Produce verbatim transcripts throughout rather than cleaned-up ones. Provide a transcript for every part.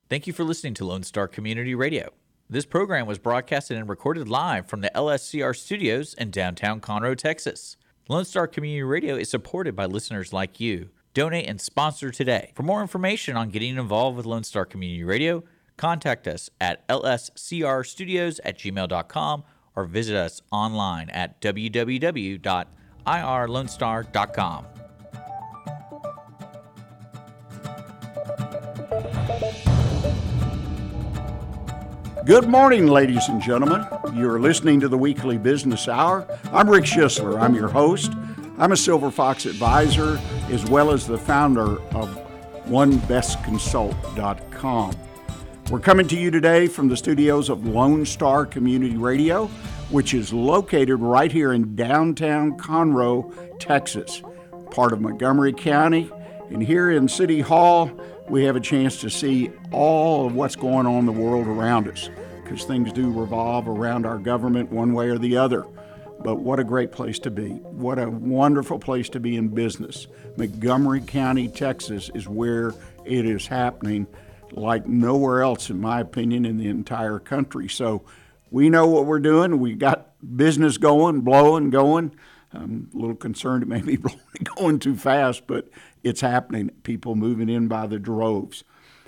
Thank you for listening to Lone Star Community Radio. This program was broadcasted and recorded live from the L S C R studios in downtown Conroe, Texas. Lone Star Community Radio is supported by listeners like you. Donate and sponsor today. For more information on getting involved with Lone Star Community Radio, contact us at l s c r studios at gmail dot com or visit us online at w w w dot i r lone star dot com. Good morning, ladies and gentlemen. You're listening to the Weekly Business Hour. I'm Rick Schisler. I'm your host. I'm a Silver Fox advisor, as well as the founder of one best consult dot com. We're coming to you today from the studios of Lone Star Community Radio, which is located right here in downtown Conroe, Texas, part of Montgomery County. And here in City Hall, we have a chance to see all of what's going on in the world around us, because things do revolve around our government one way or the other. But what a great place to be. What a wonderful place to be in business. Montgomery County, Texas is where it is happening like nowhere else, in my opinion, in the entire country. So we know what we're doing. We got business going, blowing, going. I'm a little concerned it may be going too fast, but it's happening. People moving in by the droves.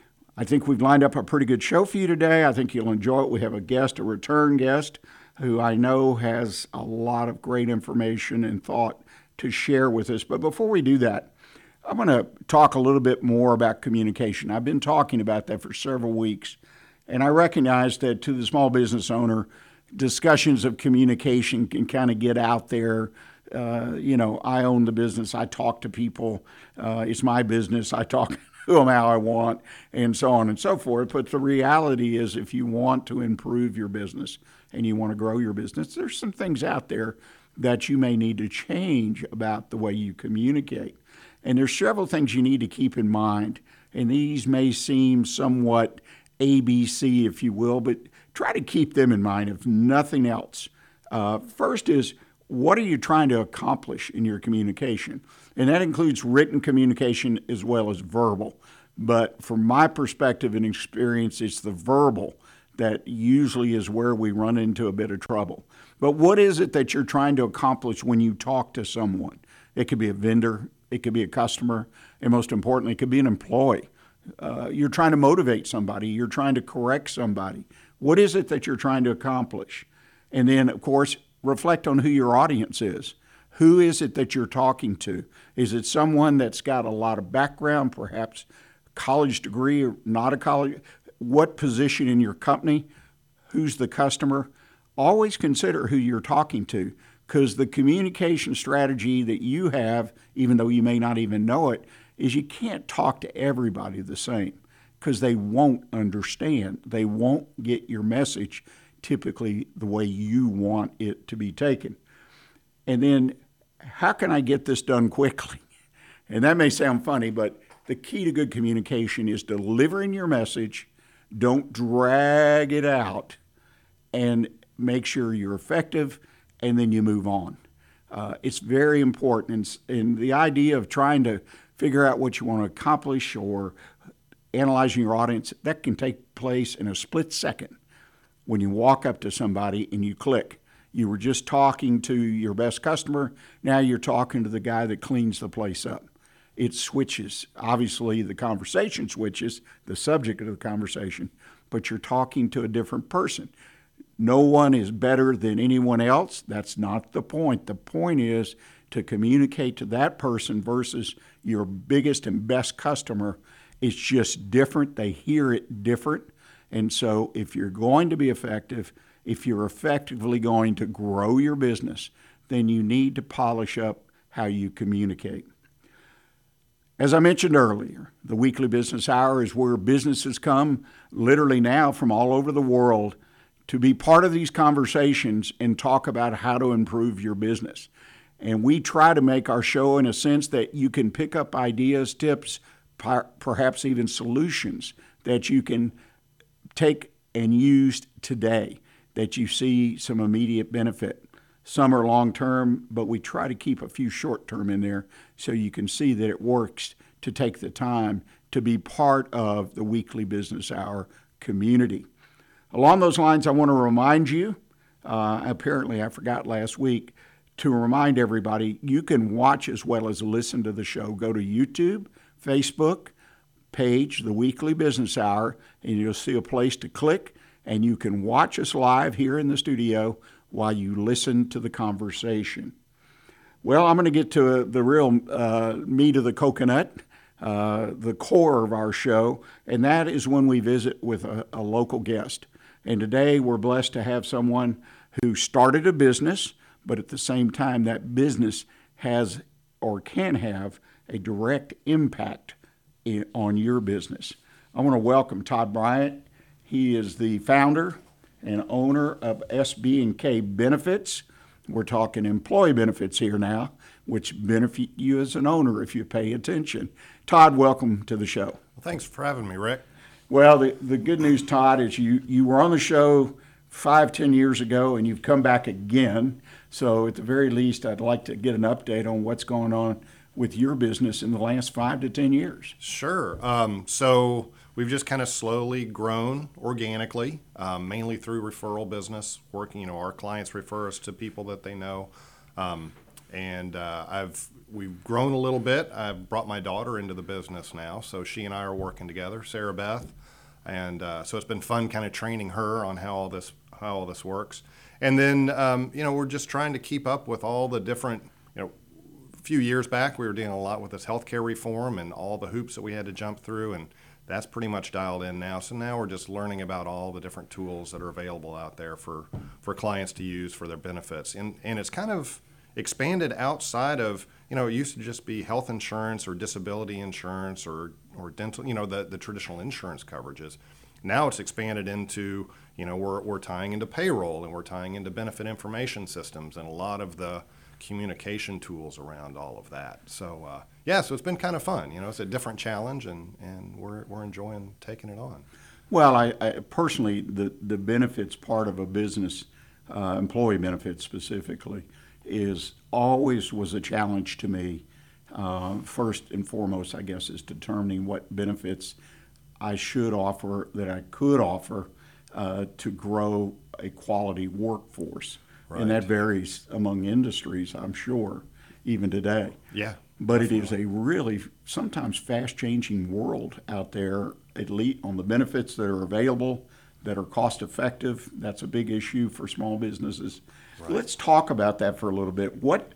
I think we've lined up a pretty good show for you today. I think you'll enjoy it. We have a guest, a return guest, who I know has a lot of great information and thought to share with us. But before we do that, I'm going to talk a little bit more about communication. I've been talking about that for several weeks, and I recognize that to the small business owner, discussions of communication can kind of get out there. Uh, you know, I own the business. I talk to people. Uh, it's my business. I talk to them how I want, and so on and so forth. But the reality is, if you want to improve your business and you want to grow your business, there's some things out there that you may need to change about the way you communicate. And there's several things you need to keep in mind. And these may seem somewhat A B C, if you will, but try to keep them in mind, if nothing else. Uh, first is, what are you trying to accomplish in your communication? And that includes written communication as well as verbal. But from my perspective and experience, it's the verbal that usually is where we run into a bit of trouble. But what is it that you're trying to accomplish when you talk to someone? It could be a vendor, it could be a customer, and most importantly, it could be an employee. Uh, you're trying to motivate somebody, you're trying to correct somebody. What is it that you're trying to accomplish? And then, of course, reflect on who your audience is. Who is it that you're talking to? Is it someone that's got a lot of background, perhaps college degree or not a college? What position in your company? Who's the customer? Always consider who you're talking to, because the communication strategy that you have, even though you may not even know it, is you can't talk to everybody the same, because they won't understand. They won't get your message typically the way you want it to be taken. And then, how can I get this done quickly? And that may sound funny, but the key to good communication is delivering your message. Don't drag it out, and make sure you're effective, and then you move on. Uh, it's very important. And, and the idea of trying to figure out what you want to accomplish or analyzing your audience, that can take place in a split second. When you walk up to somebody and you click, you were just talking to your best customer, now you're talking to the guy that cleans the place up. It switches. Obviously, the conversation switches, the subject of the conversation, but you're talking to a different person. No one is better than anyone else. That's not the point. The point is to communicate to that person versus your biggest and best customer. It's just different. They hear it different. And so if you're going to be effective, if you're effectively going to grow your business, then you need to polish up how you communicate. As I mentioned earlier, the Weekly Business Hour is where businesses come literally now from all over the world to be part of these conversations and talk about how to improve your business. And we try to make our show in a sense that you can pick up ideas, tips, perhaps even solutions that you can take and use today, that you see some immediate benefit. Some are long-term, but we try to keep a few short-term in there so you can see that it works to take the time to be part of the Weekly Business Hour community. Along those lines, I want to remind you, uh, apparently I forgot last week, to remind everybody, you can watch as well as listen to the show. Go to YouTube, Facebook page, The Weekly Business Hour, and you'll see a place to click, and you can watch us live here in the studio while you listen to the conversation. Well, I'm going to get to the real uh, meat of the coconut, uh, the core of our show, and that is when we visit with a, a local guest. And today we're blessed to have someone who started a business, but at the same time that business has or can have a direct impact in, on your business. I want to welcome Todd Bryant. He is the founder and owner of S B and K Benefits. We're talking employee benefits here now, which benefit you as an owner if you pay attention. Todd, welcome to the show. Well, thanks for having me, Rick. Well, the, the good news, Todd, is you, you were on the show five, ten years ago, and you've come back again. So at the very least, I'd like to get an update on what's going on with your business in the last five to ten years. Sure. Um, so we've just kind of slowly grown organically, um, mainly through referral business. Working, you know, our clients refer us to people that they know, um, and uh, I've we've grown a little bit. I've brought my daughter into the business now, so she and I are working together, Sarah Beth, and uh, so it's been fun kind of training her on how all this how all this works. And then um, you know, we're just trying to keep up with all the different, you know. A few years back, we were dealing a lot with this healthcare reform and all the hoops that we had to jump through, and that's pretty much dialed in now. So now we're just learning about all the different tools that are available out there for, for clients to use for their benefits. And, and it's kind of expanded outside of, you know, it used to just be health insurance or disability insurance or, or dental, you know, the, the traditional insurance coverages. Now it's expanded into, you know, we're, we're tying into payroll and we're tying into benefit information systems and a lot of the communication tools around all of that. So uh, yeah, so it's been kind of fun. You know, it's a different challenge, and, and we're we're enjoying taking it on. Well, I, I personally, the the benefits part of a business, uh, employee benefits specifically, is always was a challenge to me. Uh, first and foremost, I guess, is determining what benefits I should offer, that I could offer, uh, to grow a quality workforce. Right. And that varies among industries, I'm sure, even today. Yeah. But definitely. It is a really sometimes fast-changing world out there, at least on the benefits that are available, that are cost-effective. That's a big issue for small businesses. Right. Let's talk about that for a little bit. What,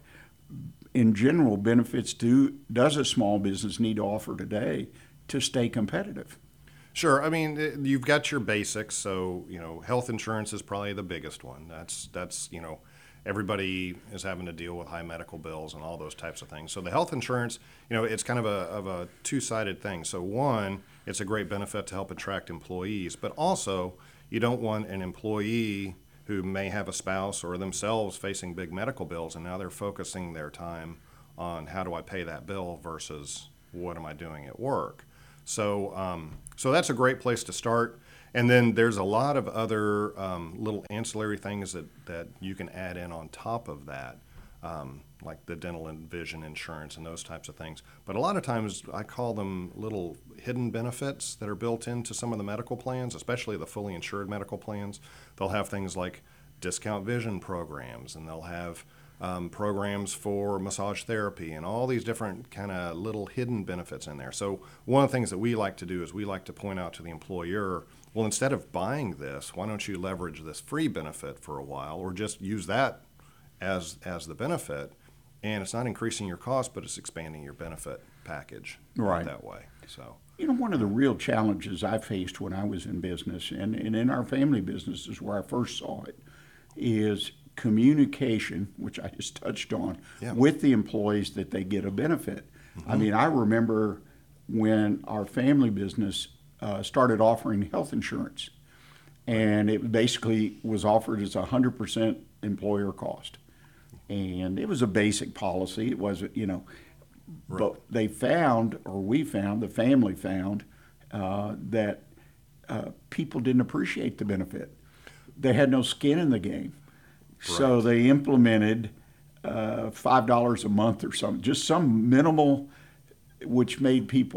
in general, benefits do does a small business need to offer today to stay competitive? Sure. I mean, you've got your basics. So, you know, health insurance is probably the biggest one. That's, that's you know, everybody is having to deal with high medical bills and all those types of things. So the health insurance, you know, it's kind of a, of a two-sided thing. So one, it's a great benefit to help attract employees, but also you don't want an employee who may have a spouse or themselves facing big medical bills, and now they're focusing their time on how do I pay that bill versus what am I doing at work. So um, so that's a great place to start. And then there's a lot of other um, little ancillary things that, that you can add in on top of that, um, like the dental and vision insurance and those types of things. But a lot of times I call them little hidden benefits that are built into some of the medical plans, especially the fully insured medical plans. They'll have things like discount vision programs, and they'll have Um, programs for massage therapy and all these different kind of little hidden benefits in there. So one of the things that we like to do is we like to point out to the employer, well, instead of buying this, why don't you leverage this free benefit for a while, or just use that as as the benefit, and it's not increasing your cost, but it's expanding your benefit package right that way. So you know, one of the real challenges I faced when I was in business, and, and in our family businesses where I first saw it, is communication, which I just touched on, yeah. with the employees that they get a benefit. Mm-hmm. I mean, I remember when our family business uh, started offering health insurance, and it basically was offered as a one hundred percent employer cost. And it was a basic policy. It wasn't, you know, right. But they found, or we found, the family found, uh, that uh, people didn't appreciate the benefit. They had no skin in the game. So they implemented uh, five dollars a month or something, just some minimal, which made people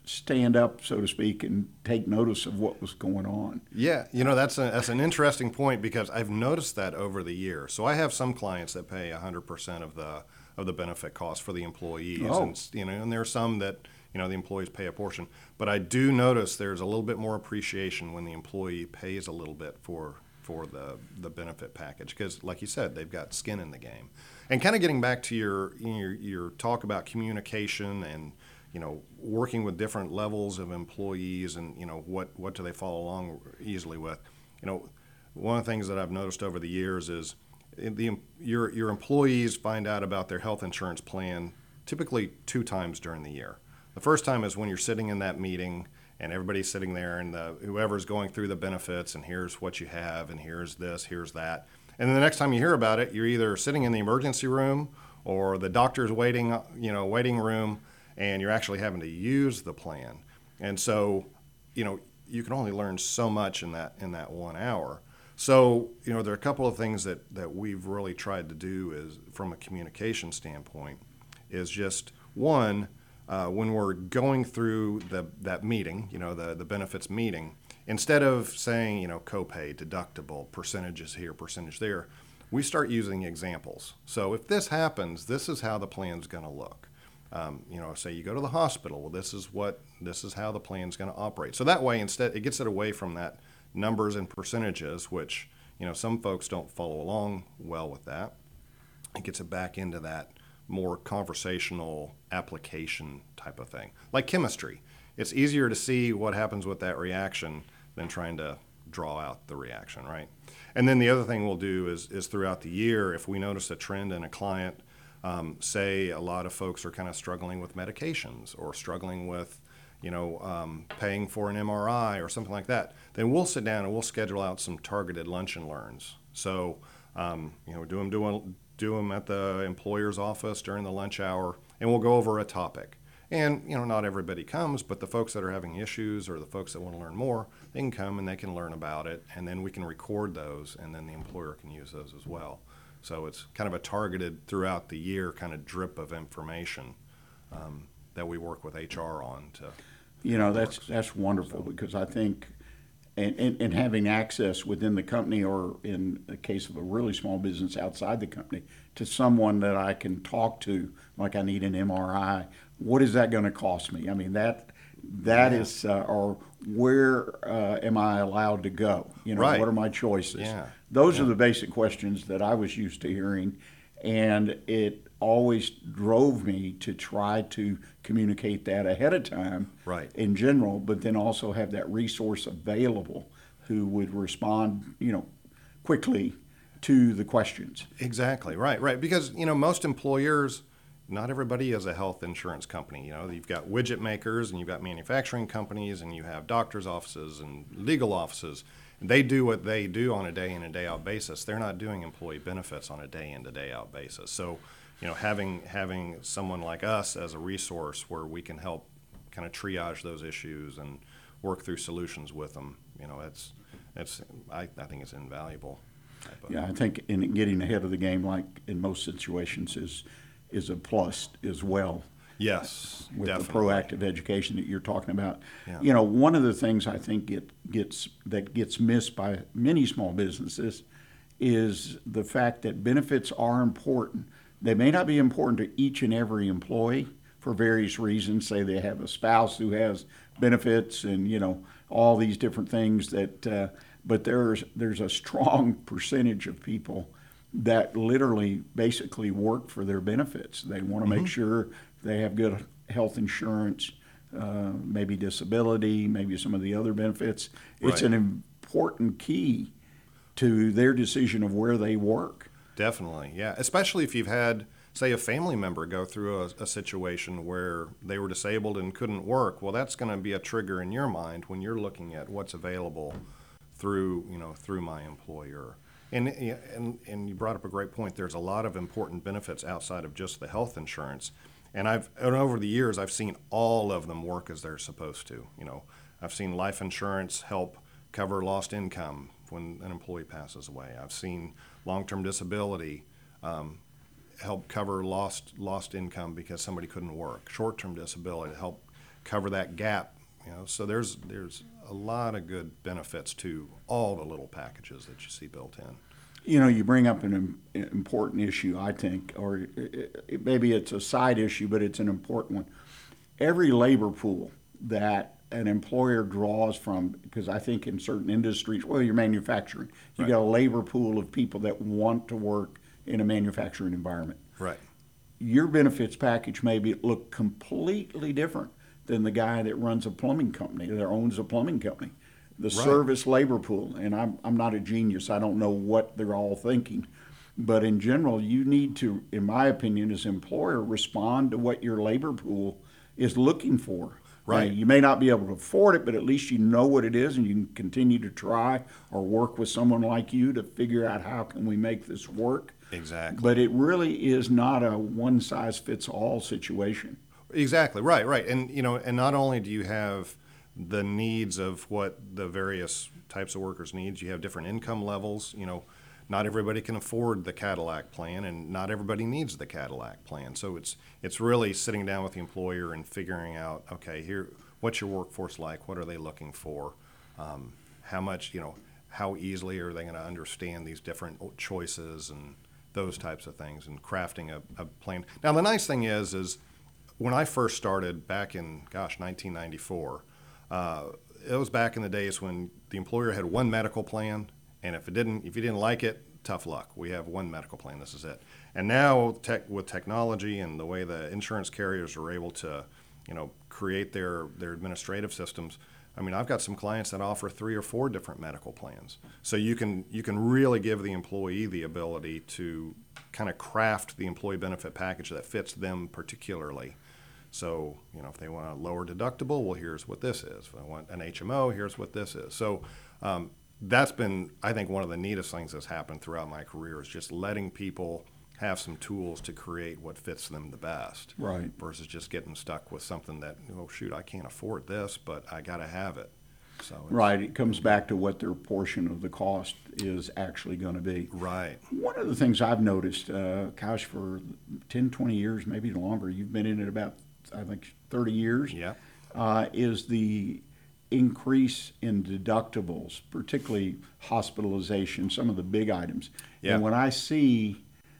stand up, so to speak, and take notice of what was going on. Yeah, you know, that's a, that's an interesting point because I've noticed that over the years. So I have some clients that pay one hundred percent of the of the benefit cost for the employees, Oh. and you know, and there are some that you know the employees pay a portion. But I do notice there's a little bit more appreciation when the employee pays a little bit for for the the benefit package because, like you said, they've got skin in the game. And kind of getting back to your your, your talk about communication and you know, working with different levels of employees and, you know, what, what do they follow along easily with. You know, one of the things that I've noticed over the years is the your your employees find out about their health insurance plan typically two times during the year. The first time is when you're sitting in that meeting and everybody's sitting there and the, whoever's going through the benefits and here's what you have and here's this, here's that. And then the next time you hear about it, you're either sitting in the emergency room or the doctor's waiting, you know, waiting room, and you're actually having to use the plan. And so, you know, you can only learn so much in that in that one hour. So, you know, there are a couple of things that, that we've really tried to do is from a communication standpoint is just one, uh, when we're going through the that meeting, you know, the, the benefits meeting, instead of saying, you know, copay, deductible, percentages here, percentage there, we start using examples. So if this happens, this is how the plan's going to look. Um, you know, say you go to the hospital. Well, this is what this is how the plan's going to operate. So that way, instead, it gets it away from that numbers and percentages, which you know some folks don't follow along well with that. It gets it back into that more conversational application type of thing, like chemistry. It's easier to see what happens with that reaction than trying to draw out the reaction, right? And then the other thing we'll do is is throughout the year, if we notice a trend in a client. Um, say a lot of folks are kind of struggling with medications or struggling with, you know, um, paying for an M R I or something like that, then we'll sit down and we'll schedule out some targeted lunch and learns. So, um, you know, do them, do, them, do them at the employer's office during the lunch hour, and we'll go over a topic. And, you know, not everybody comes, but the folks that are having issues or the folks that want to learn more, they can come and they can learn about it, and then we can record those, and then the employer can use those as well. So it's kind of a targeted throughout the year kind of drip of information um, that we work with H R on to. You know, that's that's wonderful because I think, and, and, and having access within the company or in the case of a really small business outside the company to someone that I can talk to, like I need an M R I, what is that going to cost me? I mean, that that yeah. is, uh, or where uh, am I allowed to go? You know, right. What are my choices? Yeah. Those yeah. are the basic questions that I was used to hearing, and it always drove me to try to communicate that ahead of time right. in general, but then also have that resource available who would respond, you know, quickly to the questions. Exactly, right, right. Because, you know, most employers, not everybody is a health insurance company. You know, you've got widget makers and you've got manufacturing companies and you have doctors' offices and legal offices. They do what they do on a day in and day out basis. They're not doing employee benefits on a day in to day out basis. So, you know, having having someone like us as a resource where we can help kind of triage those issues and work through solutions with them, you know, it's it's I, I think it's invaluable. Yeah, I think in getting ahead of the game, like in most situations, is is a plus as well. Yes, with definitely. the proactive education that you're talking about. Yeah. You know, one of the things I think it gets that gets missed by many small businesses is the fact that benefits are important. They may not be important to each and every employee for various reasons. Say they have a spouse who has benefits and, you know, all these different things that, uh, but there's there's a strong percentage of people that literally basically work for their benefits. They want to mm-hmm. make sure they have good health insurance, uh, maybe disability, maybe some of the other benefits. It's right. an important key to their decision of where they work. Definitely, yeah. Especially if you've had, say, a family member go through a, a situation where they were disabled and couldn't work. Well, that's going to be a trigger in your mind when you're looking at what's available through, you know, through my employer. And, and and you brought up a great point. There's a lot of important benefits outside of just the health insurance. And I've and over the years, I've seen all of them work as they're supposed to. You know, I've seen life insurance help cover lost income when an employee passes away. I've seen long-term disability um, help cover lost lost income because somebody couldn't work. Short-term disability help cover that gap. You know, so there's there's a lot of good benefits to all the little packages that you see built in. You know, you bring up an im- important issue, I think, or it, it, maybe it's a side issue, but it's an important one. Every labor pool that an employer draws from, because I think in certain industries, well, you're manufacturing, you Right. got a labor pool of people that want to work in a manufacturing environment. Right. Your benefits package may be, look completely different than the guy that runs a plumbing company, that owns a plumbing company. The Right. service labor pool, and I'm, I'm not a genius, I don't know what they're all thinking. But in general, you need to, in my opinion, as employer, respond to what your labor pool is looking for. Right. Now, you may not be able to afford it, but at least you know what it is, and you can continue to try or work with someone like you to figure out how can we make this work. Exactly. But it really is not a one-size-fits-all situation. Exactly. Right. Right. And you know, and not only do you have the needs of what the various types of workers needs, you have different income levels. You know, not everybody can afford the Cadillac plan, and not everybody needs the Cadillac plan. So it's it's really sitting down with the employer and figuring out, okay, here, what's your workforce like? What are they looking for? Um, how much, you know, how easily are they going to understand these different choices and those types of things, and crafting a, a plan. Now, the nice thing is, is when I first started back in, gosh, nineteen ninety-four, uh, it was back in the days when the employer had one medical plan, and if it didn't, if you didn't like it, tough luck. We have one medical plan. This is it. And now, tech, with technology and the way the insurance carriers are able to, you know, create their their administrative systems. I mean, I've got some clients that offer three or four different medical plans. So you can you can really give the employee the ability to kind of craft the employee benefit package that fits them particularly. So, you know, if they want a lower deductible, well, here's what this is. If they want an H M O, here's what this is. So um, that's been, I think, one of the neatest things that's happened throughout my career is just letting people have some tools to create what fits them the best. Right. Versus just getting stuck with something that, oh, shoot, I can't afford this, but I got to have it. So it's, Right, it comes back to what their portion of the cost is actually going to be. Right. One of the things I've noticed, uh, gosh, for ten, twenty years, maybe longer, you've been in it about, I think, thirty years, Yeah. uh, is the increase in deductibles, particularly hospitalization, some of the big items. Yeah. And when I see,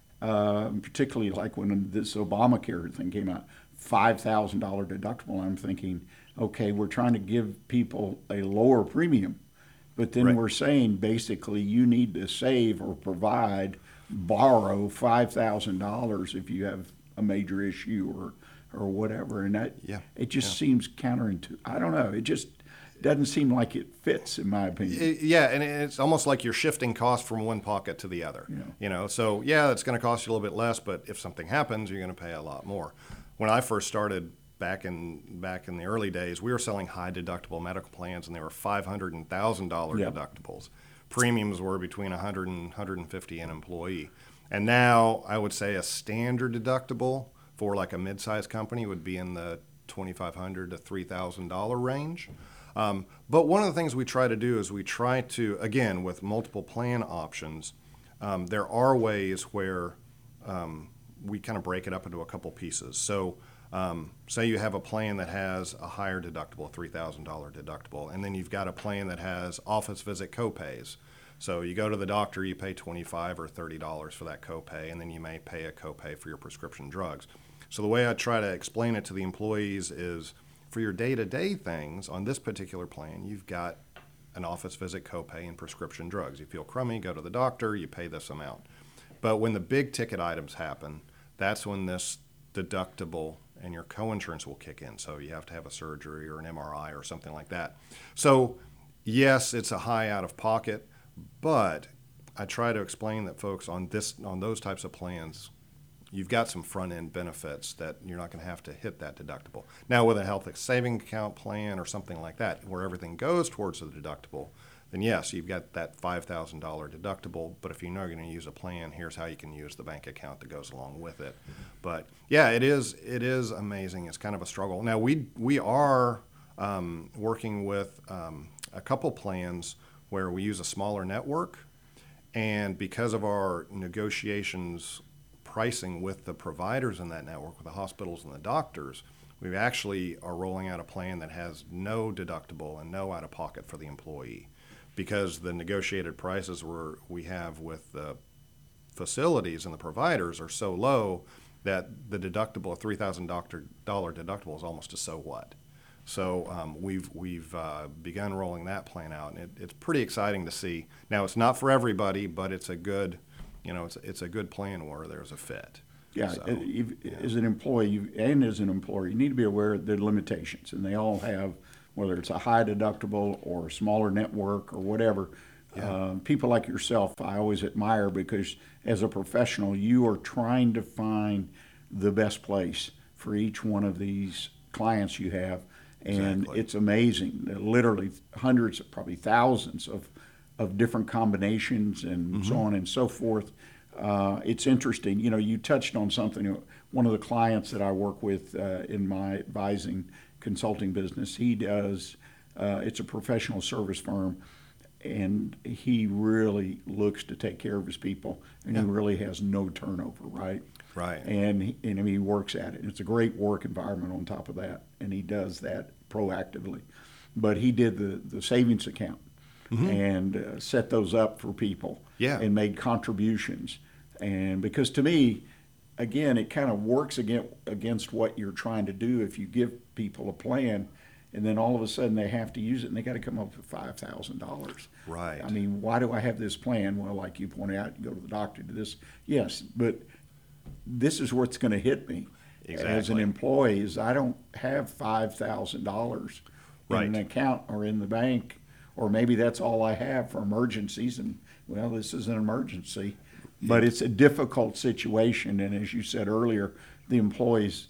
uh, particularly like when this Obamacare thing came out, five thousand dollars deductible, I'm thinking, okay, we're trying to give people a lower premium, but then Right. we're saying basically you need to save or provide, borrow five thousand dollars if you have a major issue or or whatever, and that Yeah. it just Yeah. seems counterintuitive. I don't know. It just doesn't seem like it fits, in my opinion. It- yeah, and it's almost like you're shifting cost from one pocket to the other. Yeah. You know, so yeah, it's going to cost you a little bit less, but if something happens, you're going to pay a lot more. When I first started back in back in the early days, we were selling high deductible medical plans, and they were five hundred and thousand dollar Yeah. deductibles. Premiums were between a hundred and hundred and fifty an employee, and now I would say a standard deductible for like a mid-sized company would be in the twenty-five hundred to three thousand dollar range. Um, but one of the things we try to do is we try to, again, with multiple plan options, um, there are ways where um, we kind of break it up into a couple pieces. So um, say you have a plan that has a higher deductible, three thousand dollar deductible, and then you've got a plan that has office visit copays. So you go to the doctor, you pay twenty-five dollars or thirty dollars for that copay, and then you may pay a copay for your prescription drugs. So the way I try to explain it to the employees is, for your day-to-day things on this particular plan, you've got an office visit copay and prescription drugs. You feel crummy, go to the doctor, you pay this amount. But when the big ticket items happen, that's when this deductible and your coinsurance will kick in. So you have to have a surgery or an M R I or something like that. So yes, it's a high out of pocket, but I try to explain that folks on this on those types of plans, you've got some front-end benefits that you're not going to have to hit that deductible. Now, with a health savings account plan or something like that, where everything goes towards the deductible, then yes, you've got that five thousand dollar deductible. But if you're not going to use a plan, here's how you can use the bank account that goes along with it. But yeah, it is it is amazing. It's kind of a struggle. Now, we we are um, working with um, a couple plans where we use a smaller network, and because of our negotiations pricing with the providers in that network, with the hospitals and the doctors, we actually are rolling out a plan that has no deductible and no out-of-pocket for the employee, because the negotiated prices we're, we have with the facilities and the providers are so low that the deductible, a three thousand dollars deductible, is almost a so what. So um, we've we've uh, begun rolling that plan out, and it, it's pretty exciting to see. Now, it's not for everybody, but it's a good, you know, it's it's a good plan where there's a fit. Yeah, So, uh, you- yeah. as an employee you- and as an employer, you need to be aware of the limitations, and they all have, whether it's a high deductible or a smaller network or whatever. Yeah. Uh, people like yourself, I always admire, because as a professional, you are trying to find the best place for each one of these clients you have. And Exactly. it's amazing, literally hundreds, probably thousands of, of different combinations and so on and so forth. Uh, it's interesting. You know, you touched on something. One of the clients that I work with uh, in my advising consulting business, he does, uh, it's a professional service firm, and he really looks to take care of his people, and he Yeah. really has no turnover, right? Right. And he, and I mean, he works at it. It's a great work environment on top of that, and he does that proactively. But he did the, the savings account and uh, set those up for people, Yeah. and made contributions. And because to me, again, it kind of works against, against what you're trying to do if you give people a plan, and then all of a sudden they have to use it, and they got to come up with five thousand dollars. Right. I mean, why do I have this plan? Well, like you pointed out, you go to the doctor to this. Yes, but this is what's going to hit me as an Exactly. employee. Is I don't have five thousand dollars in Right. an account or in the bank, or maybe that's all I have for emergencies. And well, this is an emergency, but it's a difficult situation. And as you said earlier, the employees'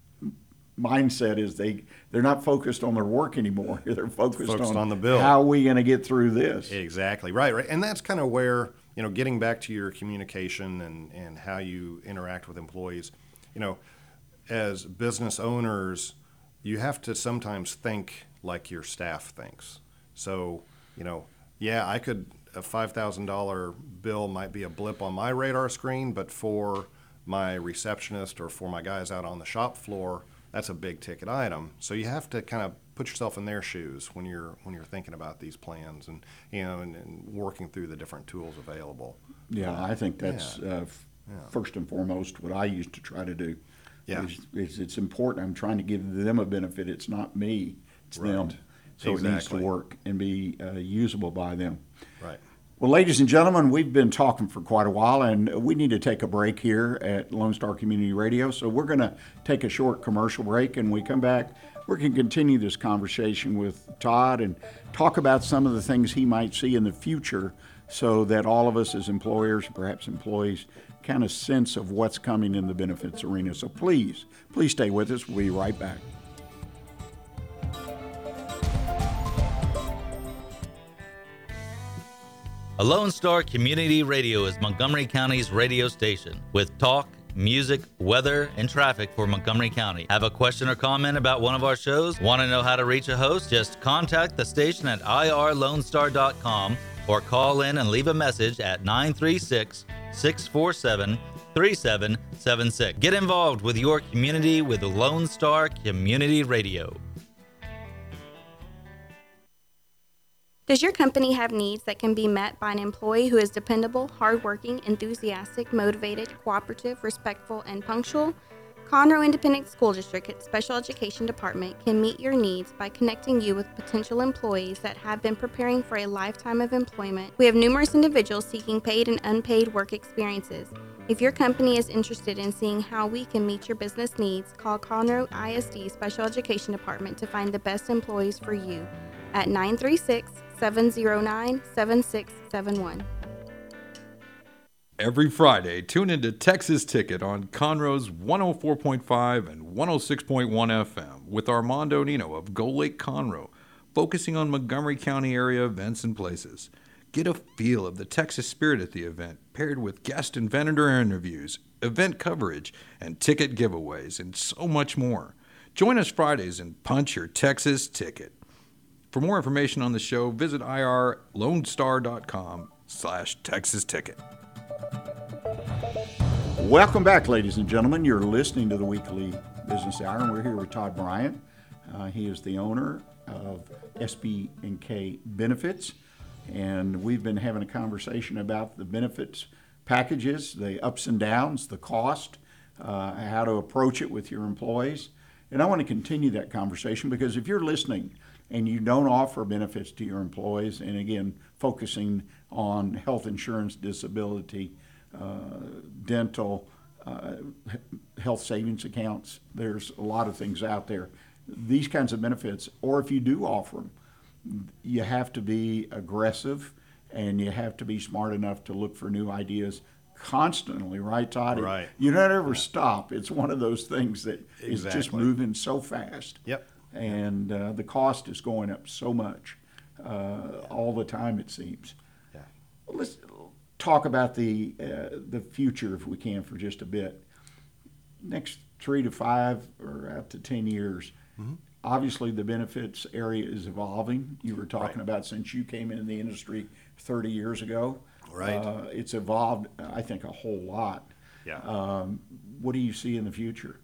mindset is they they're not focused on their work anymore. They're focused, Focused on, on the bill. How are we going to get through this? Exactly. Right, right. And that's kind of where, you know, getting back to your communication and, and how you interact with employees, you know, as business owners, you have to sometimes think like your staff thinks. So, you know, yeah, I could, a five thousand dollars bill might be a blip on my radar screen, but for my receptionist or for my guys out on the shop floor, that's a big ticket item. So you have to kind of put yourself in their shoes when you're when you're thinking about these plans and, you know, and, and working through the different tools available. Yeah, I think that's Yeah. uh, f- Yeah. first and foremost what I used to try to do. Yeah. Is, is it's important. I'm trying to give them a benefit. It's not me, it's them. Right. So it needs to Exactly. work and be uh, usable by them. Right. Well, ladies and gentlemen, we've been talking for quite a while, and we need to take a break here at Lone Star Community Radio. So we're going to take a short commercial break, and when we come back, we're going to continue this conversation with Todd and talk about some of the things he might see in the future, so that all of us as employers, perhaps employees, kind of sense of what's coming in the benefits arena. So please, please stay with us. We'll be right back. A Lone Star Community Radio is Montgomery County's radio station with talk, music, weather, and traffic for Montgomery County. Have a question or comment about one of our shows? Want to know how to reach a host? Just contact the station at I R lone star dot com or call in and leave a message at nine three six, six four seven, three seven seven six. Get involved with your community with Lone Star Community Radio. Does your company have needs that can be met by an employee who is dependable, hardworking, enthusiastic, motivated, cooperative, respectful, and punctual? Conroe Independent School District Special Education Department can meet your needs by connecting you with potential employees that have been preparing for a lifetime of employment. We have numerous individuals seeking paid and unpaid work experiences. If your company is interested in seeing how we can meet your business needs, call Conroe I S D Special Education Department to find the best employees for you at nine three six, seven zero nine, seven six seven one. Every Friday, tune into Texas Ticket on Conroe's one oh four point five and one oh six point one F M with Armando Nino of Gold Lake Conroe, focusing on Montgomery County area events and places. Get a feel of the Texas spirit at the event, paired with guest and vendor interviews, event coverage, and ticket giveaways, and so much more. Join us Fridays and punch your Texas ticket. For more information on the show, visit I R lone star dot com slash Texas Ticket. Welcome back, ladies and gentlemen. You're listening to the weekly Business Hour, and we're here with Todd Bryant. Uh, he is the owner of S B and K Benefits, and we've been having a conversation about the benefits packages, the ups and downs, the cost, uh, how to approach it with your employees. And I want to continue that conversation because if you're listening and you don't offer benefits to your employees, and again, focusing on health insurance, disability, uh, dental, uh, health savings accounts, there's a lot of things out there. These kinds of benefits, or if you do offer them, you have to be aggressive and you have to be smart enough to look for new ideas constantly, right, Todd? Right. You don't ever stop. It's one of those things that is just Exactly. moving so fast. Yep. And uh, the cost is going up so much uh, all the time, it seems. Yeah. Well, let's talk about the uh, the future, if we can, for just a bit. Next three to five or out to ten years, mm-hmm. obviously the benefits area is evolving. You were talking Right. about since you came in the industry thirty years ago. Right. Uh, it's evolved, I think, a whole lot. Yeah. Um, what do you see in the future?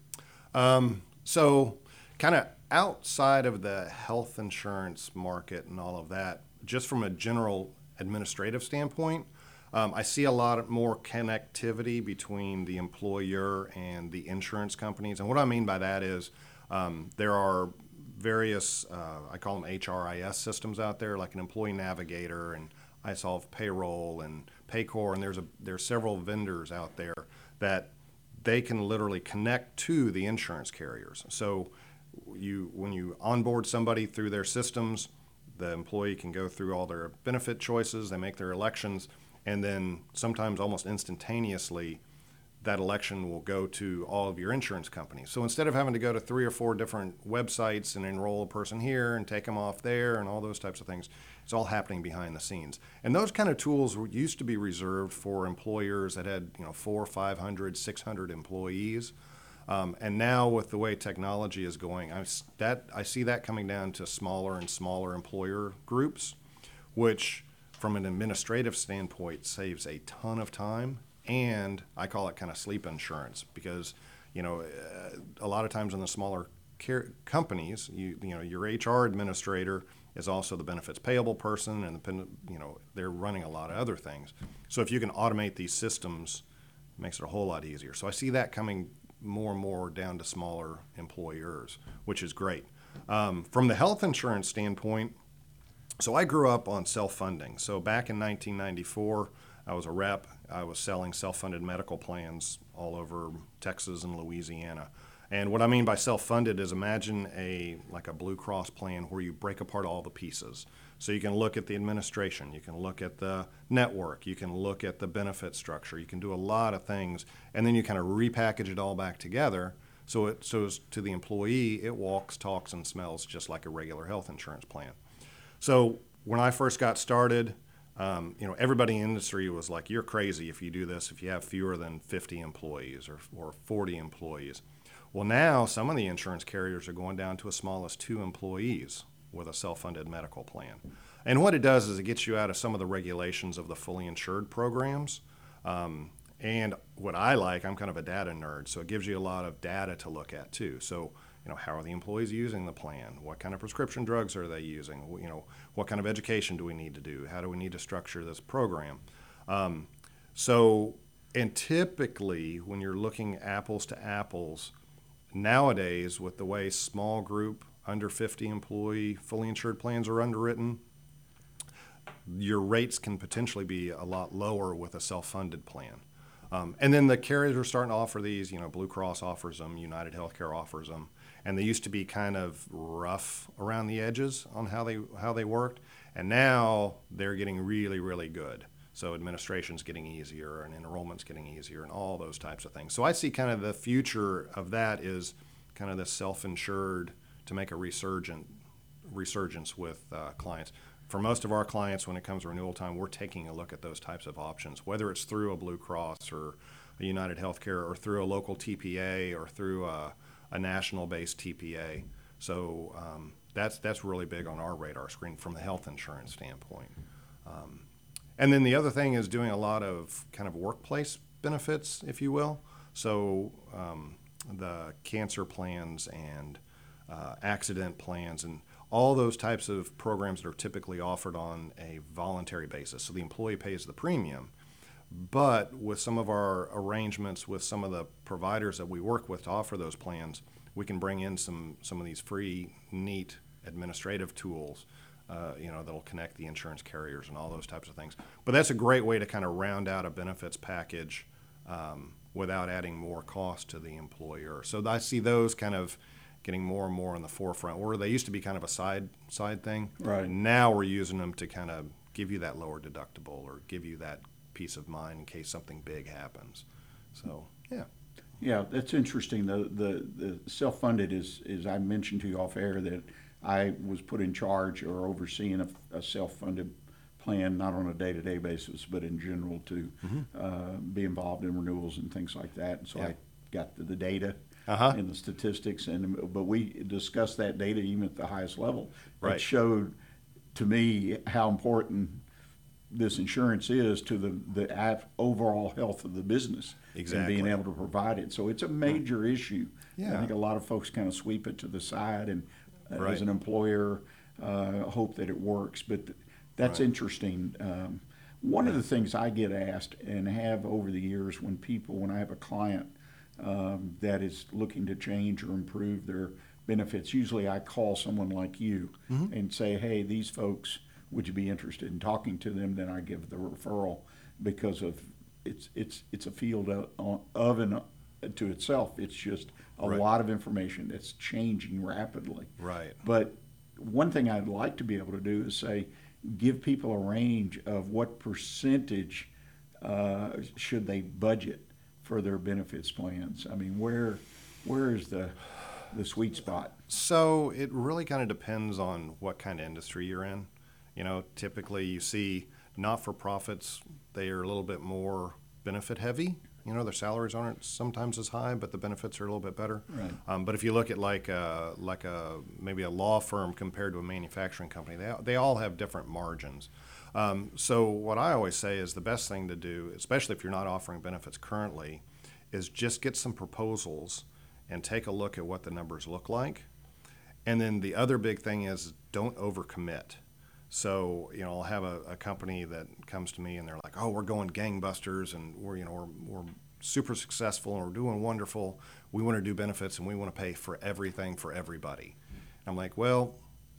Um, so kind of outside of the health insurance market and all of that, just from a general administrative standpoint, um, I see a lot more connectivity between the employer and the insurance companies. And what I mean by that is um, there are various, uh, I call them H R I S systems out there, like an Employee Navigator and iSolve Payroll and Paycor, and there's a there's several vendors out there that they can literally connect to the insurance carriers. So you when you onboard somebody through their systems, the employee can go through all their benefit choices, they make their elections, and then sometimes almost instantaneously that election will go to all of your insurance companies. So instead of having to go to three or four different websites and enroll a person here and take them off there and all those types of things, it's all happening behind the scenes. And those kind of tools were, used to be reserved for employers that had, you know, four, five hundred, six hundred employees. Um, and now with the way technology is going, I, that, I see that coming down to smaller and smaller employer groups, which from an administrative standpoint saves a ton of time. And I call it kind of sleep insurance because, you know, uh, a lot of times in the smaller care companies, you you know, your H R administrator is also the benefits payable person, and the, you know, they're running a lot of other things. So if you can automate these systems, it makes it a whole lot easier. So I see that coming more and more down to smaller employers, which is great. Um, from the health insurance standpoint, so I grew up on self-funding. So back in nineteen ninety-four, I was a rep. I was selling self-funded medical plans all over Texas and Louisiana. And what I mean by self-funded is imagine a like a Blue Cross plan where you break apart all the pieces. So you can look at the administration, you can look at the network, you can look at the benefit structure, you can do a lot of things, and then you kind of repackage it all back together. So it so as to the employee, it walks, talks, and smells just like a regular health insurance plan. So when I first got started, Um, you know, everybody in the industry was like, you're crazy if you do this, if you have fewer than fifty employees or, or forty employees. Well, now some of the insurance carriers are going down to as small as two employees with a self-funded medical plan. And what it does is it gets you out of some of the regulations of the fully insured programs. Um, and what I like, I'm kind of a data nerd, so it gives you a lot of data to look at too. So, you know, how are the employees using the plan? What kind of prescription drugs are they using? You know, what kind of education do we need to do? How do we need to structure this program? Um, so, and typically when you're looking apples to apples, nowadays with the way small group, under fifty employee, fully insured plans are underwritten, your rates can potentially be a lot lower with a self-funded plan. Um, and then the carriers are starting to offer these, you know, Blue Cross offers them, United Healthcare offers them, and they used to be kind of rough around the edges on how they how they worked, and now they're getting really, really good. So administration's getting easier and enrollment's getting easier and all those types of things. So I see kind of the future of that is kind of the self-insured to make a resurgent resurgence with uh, clients. For most of our clients, when it comes to renewal time, we're taking a look at those types of options, whether it's through a Blue Cross or a United Healthcare or through a local T P A or through a, a national-based T P A. So um, that's that's really big on our radar screen from the health insurance standpoint. Um, and then the other thing is doing a lot of kind of workplace benefits, if you will. So um, the cancer plans and uh, accident plans and all those types of programs that are typically offered on a voluntary basis. So the employee pays the premium. But with some of our arrangements with some of the providers that we work with to offer those plans, we can bring in some, some of these free, neat administrative tools, uh, you know, that'll connect the insurance carriers and all those types of things. But that's a great way to kind of round out a benefits package um, without adding more cost to the employer. So I see those kind of getting more and more in the forefront, where they used to be kind of a side side thing. Right. Now we're using them to kind of give you that lower deductible or give you that peace of mind in case something big happens. So, yeah. Yeah, that's interesting. The the, the self-funded is, is I mentioned to you off air that I was put in charge or overseeing a, a self-funded plan, not on a day-to-day basis, but in general to mm-hmm. uh, be involved in renewals and things like that. And so yeah. I got the, the data uh-huh. and the statistics, and but we discussed that data even at the highest level. Right. It showed to me how important this insurance is to the, the overall health of the business exactly. and being able to provide it. So it's a major issue. Yeah. I think a lot of folks kind of sweep it to the side and uh, right. as an employer uh, hope that it works. But th- that's right. interesting. Um, one of the things I get asked and have over the years when people, when I have a client um, that is looking to change or improve their benefits, usually I call someone like you mm-hmm. and say, hey, these folks, would you be interested in talking to them? Then I give the referral because of it's it's it's a field of, of and to itself. It's just a right. lot of information that's changing rapidly. Right. But one thing I'd like to be able to do is say, give people a range of what percentage uh, should they budget for their benefits plans. I mean, where where is the the sweet spot? So it really kind of depends on what kind of industry you're in. You know, typically you see not-for-profits, they are a little bit more benefit heavy. You know, their salaries aren't sometimes as high, but the benefits are a little bit better. Right. Um, but if you look at like a, like a maybe a law firm compared to a manufacturing company, they they all have different margins. Um, so what I always say is the best thing to do, especially if you're not offering benefits currently, is just get some proposals and take a look at what the numbers look like. And then the other big thing is don't overcommit. So, you know, I'll have a, a company that comes to me and they're like, oh, we're going gangbusters and we're, you know, we're, we're super successful and we're doing wonderful. We want to do benefits and we want to pay for everything for everybody. I'm like, well,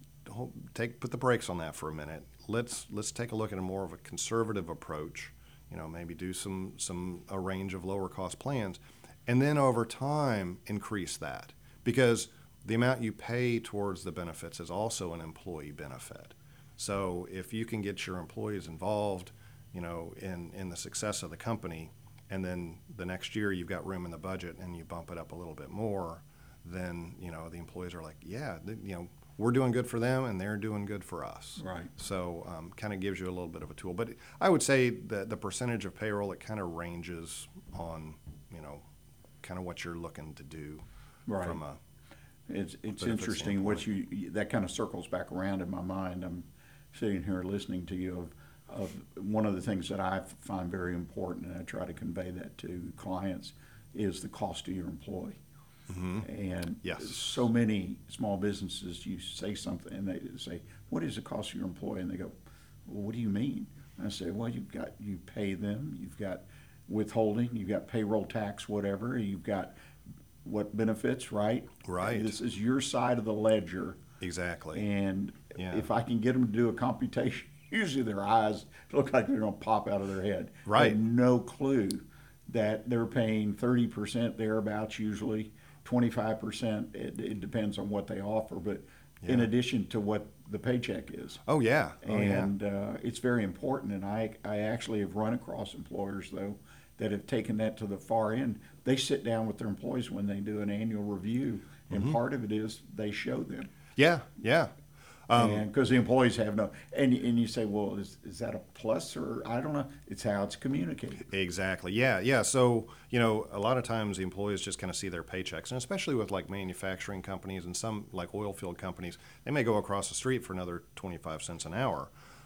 don't take put the brakes on that for a minute. Let's let's take a look at a more of a conservative approach. You know, maybe do some some a range of lower cost plans, and then over time increase that, because the amount you pay towards the benefits is also an employee benefit. So if you can get your employees involved, you know, in, in the success of the company, and then the next year you've got room in the budget and you bump it up a little bit more, then, you know, the employees are like, yeah, th- you know, we're doing good for them and they're doing good for us. Right. So um, kind of gives you a little bit of a tool. But I would say that the percentage of payroll, it kind of ranges on, you know, kind of what you're looking to do right. from a It's it's interesting what you, that kind of circles back around in my mind. I'm sitting here listening to you of, of one of the things that I find very important, and I try to convey that to clients, is the cost to your employee. Mm-hmm. And yes. so many small businesses, you say something and they say, what is the cost of your employee? And they go, well, what do you mean? And I say, well, you've got, you pay them, you've got withholding, you've got payroll tax, whatever, you've got what benefits, right? Right. This is your side of the ledger. Exactly. And yeah. if I can get them to do a computation, usually their eyes look like they're going to pop out of their head. Right. They have no clue that they're paying thirty percent thereabouts usually, twenty-five percent. It, it depends on what they offer, but yeah. in addition to what the paycheck is. Oh, yeah. Oh, and yeah. uh, it's very important. And I, I actually have run across employers, though, that have taken that to the far end. They sit down with their employees when they do an annual review, and mm-hmm. part of it is they show them. Yeah, yeah. Um, and because the employees have no, and and you say, well, is is that a plus or I don't know? It's how it's communicated. Exactly. Yeah, yeah. So you know, a lot of times the employees just kind of see their paychecks, and especially with like manufacturing companies and some like oil field companies, they may go across the street for another twenty-five cents an hour.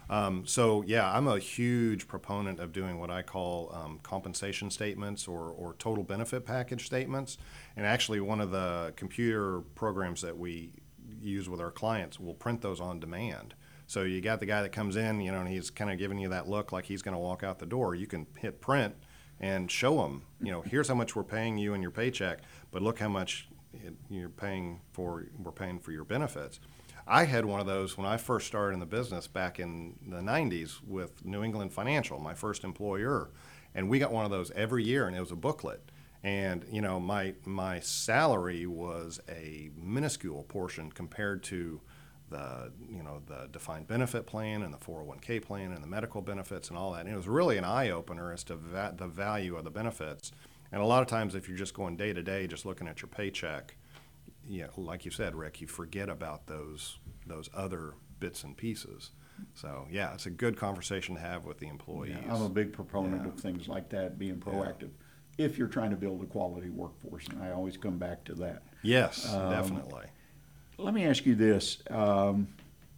Um, so yeah, I'm a huge proponent of doing what I call um, compensation statements or, or total benefit package statements. And actually, one of the computer programs that we use with our clients will print those on demand. So you got the guy that comes in, you know, and he's kind of giving you that look like he's going to walk out the door. You can hit print and show him, you know, here's how much we're paying you in your paycheck, but look how much you're paying for, we're paying for your benefits. I had one of those when I first started in the business back in the nineties with New England Financial, my first employer. And we got one of those every year, and it was a booklet. And, you know, my my salary was a minuscule portion compared to the, you know, the defined benefit plan and the four oh one k plan and the medical benefits and all that. And it was really an eye-opener as to va- the value of the benefits. And a lot of times if you're just going day to day, just looking at your paycheck, yeah, like you said, Rick, you forget about those those other bits and pieces. So, yeah, it's a good conversation to have with the employees. Yeah, I'm a big proponent Yeah. of things like that, being proactive, if you're trying to build a quality workforce, and I always come back to that. Yes, Um, definitely. Let me ask you this. Um,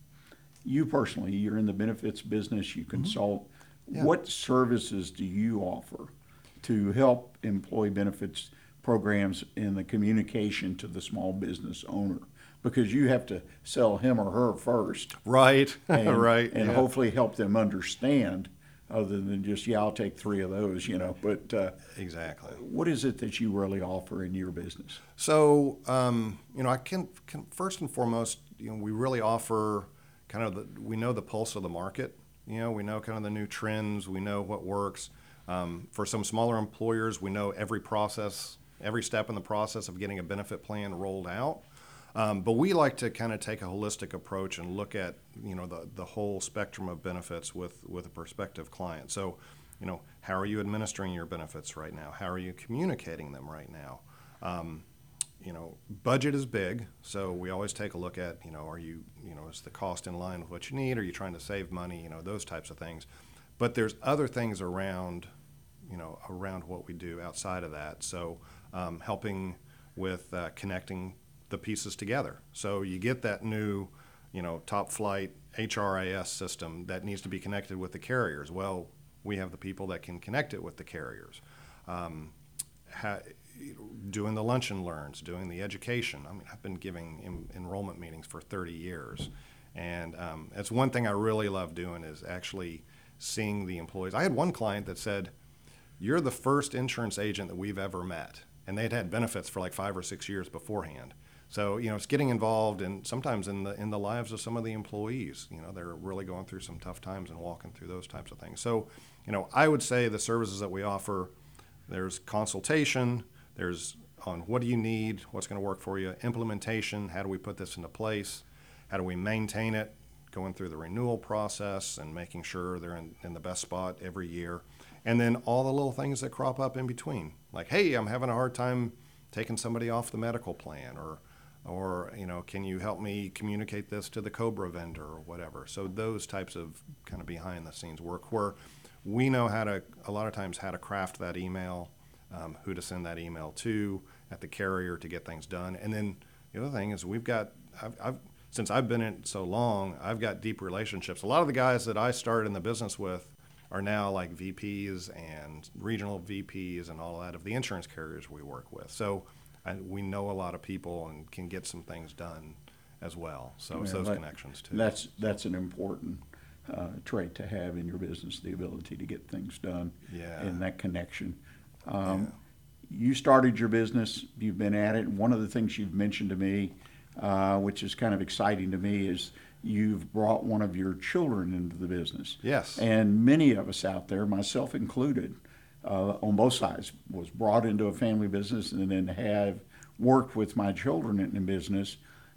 you personally, you're in the benefits business, you consult. Yeah. What services do you offer to help employee benefits programs in the communication to the small business owner? Because you have to sell him or her first. Right, And, right. And yeah. hopefully help them understand, other than just, yeah, I'll take three of those, you know. But uh, Exactly. what is it that you really offer in your business? So, um, you know, I can, can first and foremost, you know, we really offer kind of the, we know the pulse of the market. You know, we know kind of the new trends. We know what works. Um, for some smaller employers, we know every process, every step in the process of getting a benefit plan rolled out. Um, but we like to kind of take a holistic approach and look at, you know, the, the whole spectrum of benefits with, with a prospective client. So, you know, how are you administering your benefits right now? How are you communicating them right now? Um, you know, budget is big, so we always take a look at, you know, are you, you know, is the cost in line with what you need? Are you trying to save money? You know, those types of things. But there's other things around, you know, around what we do outside of that. So um, helping with uh, connecting the pieces together. So you get that new, you know, top flight H R I S system that needs to be connected with the carriers. Well, we have the people that can connect it with the carriers. Um, ha- doing the lunch and learns, doing the education. I mean, I've been giving en- enrollment meetings for thirty years. And um, it's one thing I really love doing is actually seeing the employees. I had one client that said, "You're the first insurance agent that we've ever met." And they'd had benefits for like five or six years beforehand. So, you know, it's getting involved in sometimes in the in the lives of some of the employees. You know, they're really going through some tough times and walking through those types of things. So, you know, I would say the services that we offer, there's consultation, there's on what do you need, what's going to work for you, implementation, how do we put this into place, how do we maintain it, going through the renewal process and making sure they're in, in the best spot every year. And then all the little things that crop up in between, like, hey, I'm having a hard time taking somebody off the medical plan, or or, you know, can you help me communicate this to the COBRA vendor or whatever. So those types of kind of behind the scenes work where we know how to, a lot of times, how to craft that email, um, who to send that email to at the carrier to get things done. And then the other thing is we've got, I've, I've since I've been in it so long, I've got deep relationships. A lot of the guys that I started in the business with are now like V Ps and regional V Ps and all that of the insurance carriers we work with. So I, we know a lot of people and can get some things done as well. So it's Well, those that- connections too. That's, that's an important uh, trait to have in your business, the ability to get things done. Yeah. And that connection. Um, You started your business, you've been at it, and one of the things you've mentioned to me, uh, which is kind of exciting to me, is you've brought one of your children into the business. Yes. And many of us out there, myself included, uh, on both sides, was brought into a family business and then have worked with my children in the business.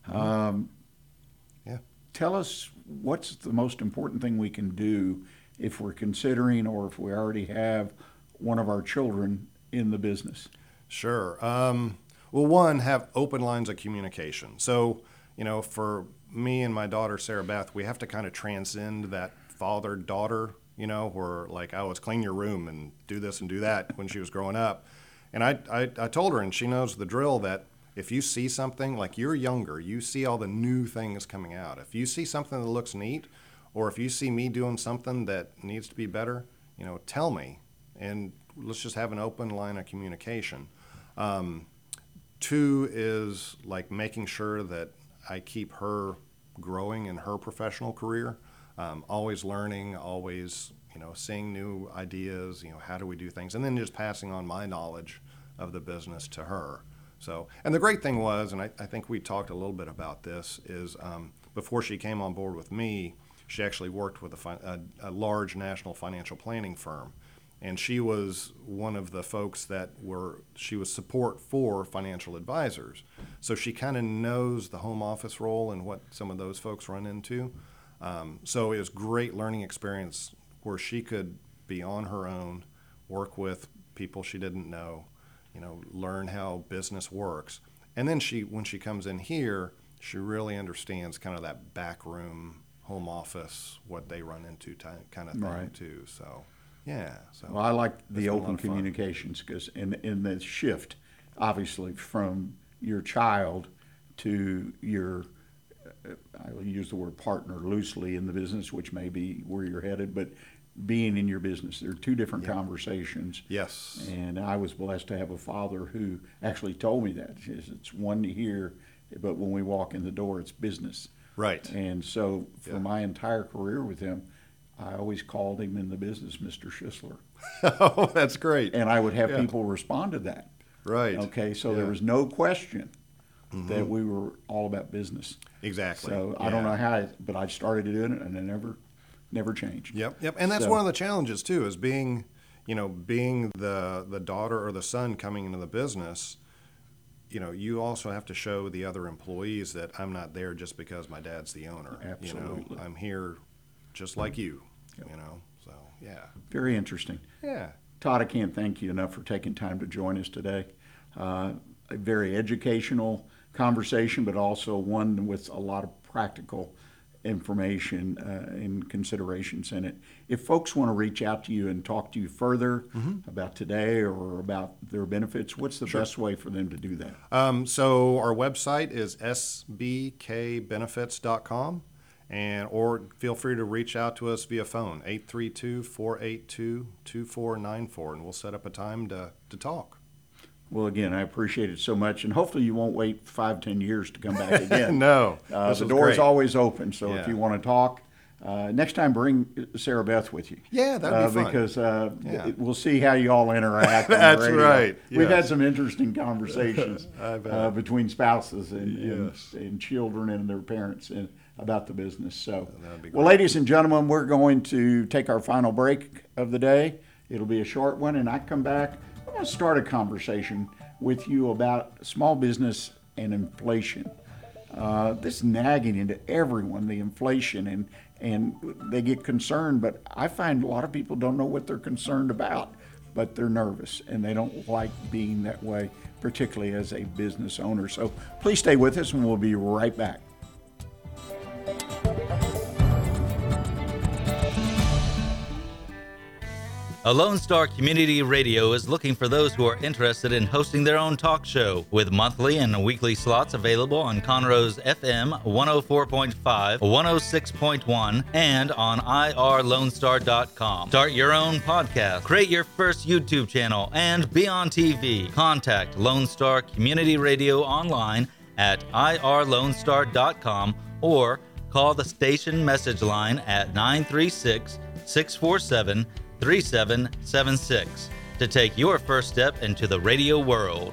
Um, Yeah. Tell us what's the most important thing we can do if we're considering or if we already have one of our children in the business. Sure. Um, well, one, have open lines of communication. So, you know, for me and my daughter, Sarah Beth, we have to kind of transcend that father-daughter, you know, where like, oh, let's clean your room and do this and do that when she was growing up. And I, I, I told her, and she knows the drill, that if you see something, like you're younger, you see all the new things coming out. If you see something that looks neat, or if you see me doing something that needs to be better, you know, tell me, and let's just have an open line of communication. Um, two is like making sure that I keep her growing in her professional career, um, always learning, always, you know, seeing new ideas, you know, how do we do things, and then just passing on my knowledge of the business to her. So, and the great thing was, and I, I think we talked a little bit about this, is um, before she came on board with me, she actually worked with a, fi- a, a large national financial planning firm. And she was one of the folks that were, she was support for financial advisors. So she kind of knows the home office role and what some of those folks run into. Um, so it was great learning experience where she could be on her own, work with people she didn't know, you know, learn how business works. And then she, when she comes in here, she really understands kind of that back room, home office, what they run into ty- kind of thing Right. too. So. Yeah. So Well, I like it's the been a lot open of fun. communications because in, in the shift, obviously, from your child to your, uh, I'll use the word partner loosely in the business, which may be where you're headed, but being in your business, there are two different Yeah. conversations. Yes. And I was blessed to have a father who actually told me that. He says, it's one to hear, but when we walk in the door, it's business. Right. And so for Yeah. my entire career with him, I always called him in the business Mister Schisler. Oh, that's great. And I would have Yeah. people respond to that. Right. Okay, so there Yeah. was no question that we were all about business. Exactly. So I don't Yeah. know how, I, but I started doing it and it never, never changed. Yep. Yep. And that's So- one of the challenges too, is being, you know, being the the daughter or the son coming into the business. You know, you also have to show the other employees that I'm not there just because my dad's the owner. Absolutely. You know, I'm here just like you. You know. So yeah. Very interesting. Yeah. Todd, I can't thank you enough for taking time to join us today. Uh, a very educational conversation, but also one with a lot of practical information uh, and considerations in it. If folks want to reach out to you and talk to you further about today or about their benefits, what's the best way for them to do that? Um, so our website is s b k benefits dot com. And or feel free to reach out to us via phone, eight three two, four eight two, two four nine four, and we'll set up a time to, to talk. Well, again, I appreciate it so much, and hopefully you won't wait five, ten years to come back again. No, Uh, this the was door is great. always open, so if Yeah. you want to talk, uh, next time bring Sarah Beth with you. Yeah, that'd be uh, fun. Because uh, Yeah. it- we'll see how you all interact on the That's radio. right, We've had yes. some interesting conversations I bet. uh, between spouses and, and, Yes. and children and their parents and about the business. So, That'd be well, great. ladies and gentlemen, we're going to take our final break of the day. It'll be a short one, and I come back. I want to start a conversation with you about small business and inflation. Uh, this is nagging into everyone, the inflation, and and they get concerned. But I find a lot of people don't know what they're concerned about, but they're nervous and they don't like being that way, particularly as a business owner. So please stay with us, and we'll be right back. A Lone Star Community Radio is looking for those who are interested in hosting their own talk show with monthly and weekly slots available on Conroe's F M one oh four point five, one oh six point one, and on I R Lone Star dot com. Start your own podcast, create your first YouTube channel, and be on T V. Contact Lone Star Community Radio online at I R Lone Star dot com or call the station message line at nine three six, six four seven, three seven seven six to take your first step into the radio world.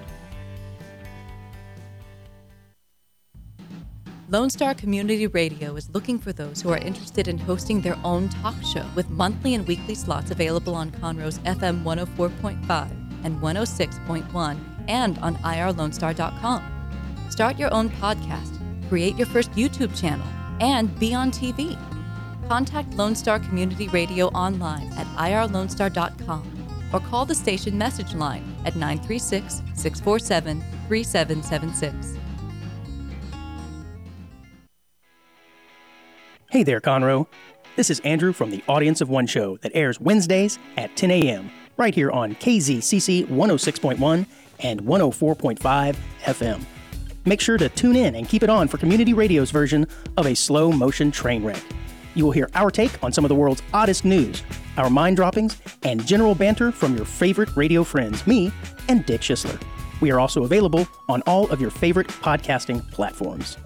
Lone Star Community Radio is looking for those who are interested in hosting their own talk show with monthly and weekly slots available on Conroe's F M one oh four point five and one oh six point one and on I R Lone Star dot com. Start your own podcast, create your first YouTube channel, and be on T V. Contact Lone Star Community Radio online at I R Lone Star dot com or call the station message line at nine three six, six four seven, three seven seven six. Hey there, Conroe. This is Andrew from the Audience of One show that airs Wednesdays at ten a.m. right here on K Z C C one oh six point one and one oh four point five F M. Make sure to tune in and keep it on for Community Radio's version of a slow motion train wreck. You will hear our take on some of the world's oddest news, our mind droppings, and general banter from your favorite radio friends, me and Dick Schisler. We are also available on all of your favorite podcasting platforms.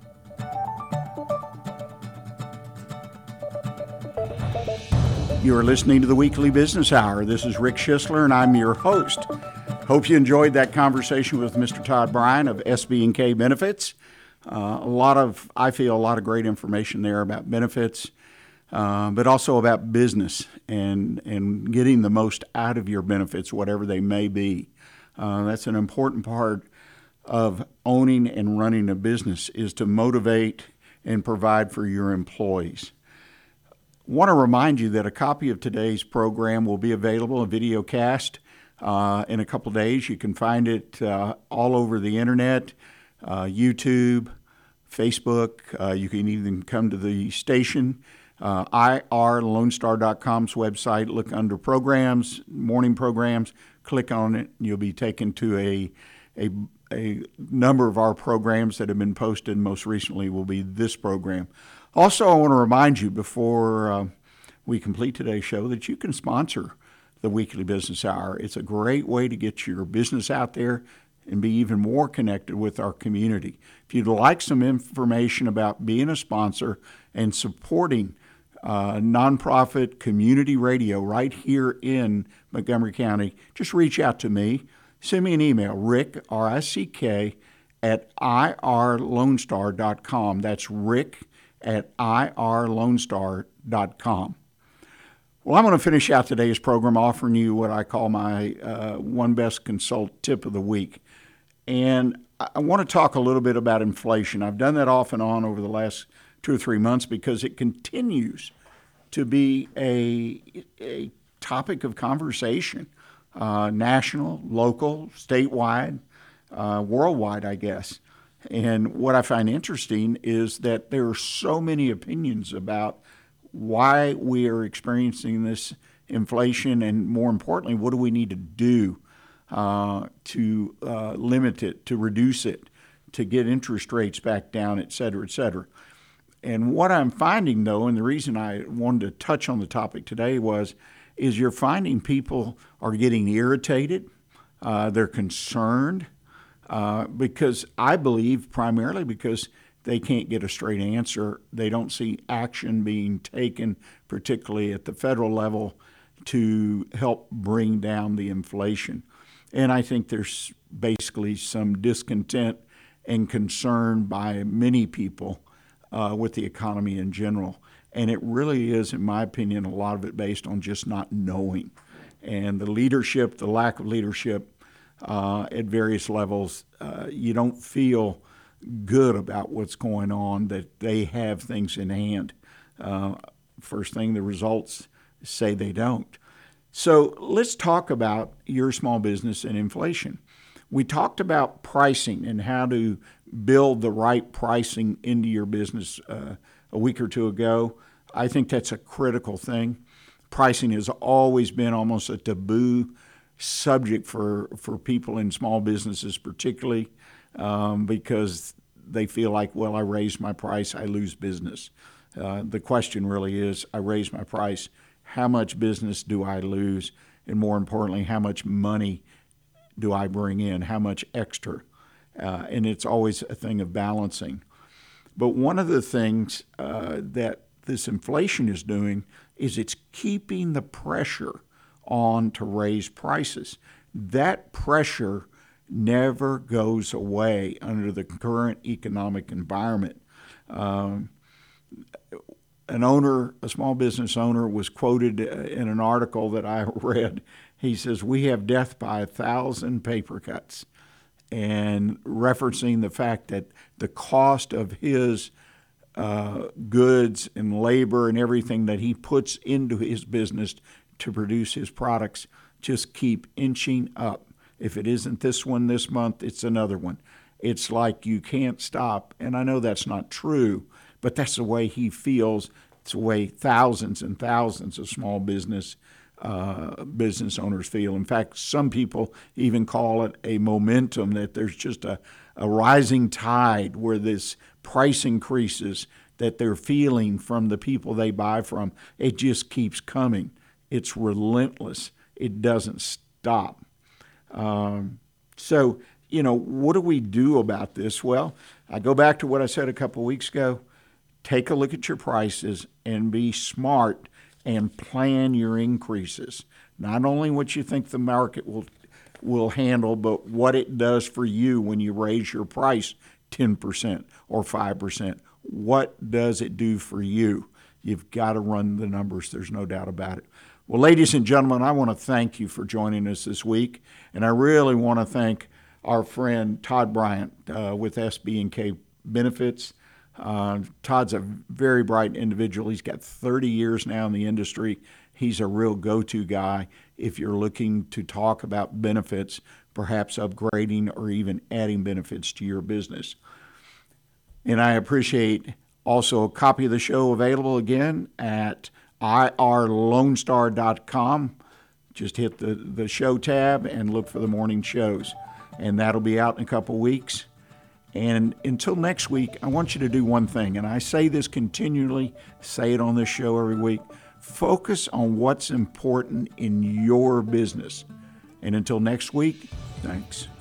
You are listening to the Weekly Business Hour. This is Rick Schisler, and I'm your host. Hope you enjoyed that conversation with Mister Todd Bryan of S B and K Benefits. Uh, a lot of, I feel, a lot of great information there about benefits, uh, but also about business and and getting the most out of your benefits, whatever they may be. Uh, that's an important part of owning and running a business, is to motivate and provide for your employees. Want to remind you that a copy of today's program will be available, a video cast, uh, in a couple days. You can find it uh, all over the internet, uh, YouTube, Facebook. Uh, you can even come to the station, uh, I R Lone Star dot com's website, look under programs, morning programs, click on it, and you'll be taken to a, a, a number of our programs that have been posted. Most recently will be this program. Also, I want to remind you before uh, we complete today's show that you can sponsor the Weekly Business Hour. It's a great way to get your business out there and be even more connected with our community. If you'd like some information about being a sponsor and supporting uh, nonprofit community radio right here in Montgomery County, just reach out to me. Send me an email, Rick, R I C K, at I R Lone Star dot com. That's Rick at I R Lone Star dot com. Well, I'm going to finish out today's program offering you what I call my uh, One Best Consult tip of the week. And I want to talk a little bit about inflation. I've done that off and on over the last two or three months because it continues to be a, a topic of conversation, uh, national, local, statewide, uh, worldwide, I guess. And what I find interesting is that there are so many opinions about why we are experiencing this inflation, and more importantly, what do we need to do uh, to uh, limit it, to reduce it, to get interest rates back down, et cetera, et cetera. And what I'm finding, though, and the reason I wanted to touch on the topic today was, is you're finding people are getting irritated, uh, they're concerned, Uh, because I believe primarily because they can't get a straight answer. They don't see action being taken, particularly at the federal level, to help bring down the inflation. And I think there's basically some discontent and concern by many people uh, with the economy in general. And it really is, in my opinion, a lot of it based on just not knowing. And the leadership, the lack of leadership, Uh, at various levels, uh, you don't feel good about what's going on, that they have things in hand. Uh, first thing, the results say they don't. So let's talk about your small business and inflation. We talked about pricing and how to build the right pricing into your business uh, a week or two ago. I think that's a critical thing. Pricing has always been almost a taboo subject for, for people in small businesses particularly, um, because they feel like, well, I raise my price, I lose business. Uh, the question really is, I raise my price, how much business do I lose? And more importantly, how much money do I bring in? How much extra? Uh, and it's always a thing of balancing. But one of the things uh, that this inflation is doing is it's keeping the pressure on to raise prices. That pressure never goes away under the current economic environment. Um, an owner, a small business owner, was quoted in an article that I read. He says, "We have death by a thousand paper cuts," and referencing the fact that the cost of his uh, goods and labor and everything that he puts into his business to produce his products just keep inching up. If it isn't this one this month, it's another one. It's like you can't stop. And I know that's not true, but that's the way he feels. It's the way thousands and thousands of small business uh, business owners feel. In fact, some people even call it a momentum, that there's just a, a rising tide where this price increases that they're feeling from the people they buy from, it just keeps coming. It's relentless. It doesn't stop. Um, so, you know, what do we do about this? Well, I go back to what I said a couple weeks ago. Take a look at your prices and be smart and plan your increases. Not only what you think the market will will handle, but what it does for you when you raise your price ten percent or five percent. What does it do for you? You've got to run the numbers. There's no doubt about it. Well, ladies and gentlemen, I want to thank you for joining us this week, and I really want to thank our friend Todd Bryant uh, with S B and K Benefits. Uh, Todd's a very bright individual. He's got thirty years now in the industry. He's a real go-to guy if you're looking to talk about benefits, perhaps upgrading or even adding benefits to your business. And I appreciate also a copy of the show available again at I R Lone Star dot com. Just hit the, the show tab and look for the morning shows. And that'll be out in a couple weeks. And until next week, I want you to do one thing, and I say this continually, say it on this show every week. Focus on what's important in your business. And until next week, thanks.